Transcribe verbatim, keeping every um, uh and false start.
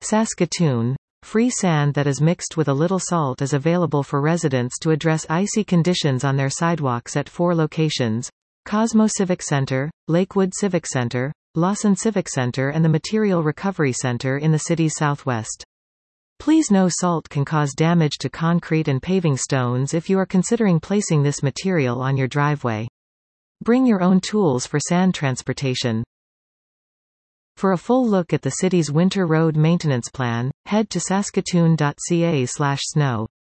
Saskatoon. Free sand that is mixed with a little salt is available for residents to address icy conditions on their sidewalks at four locations: Cosmo Civic Center, Lakewood Civic Center, Lawson Civic Center and the Material Recovery Center in the city's southwest. Please know salt can cause damage to concrete and paving stones if you are considering placing this material on your driveway. Bring your own tools for sand transportation. For a full look at the city's winter road maintenance plan, head to saskatoon dot c a slash snow.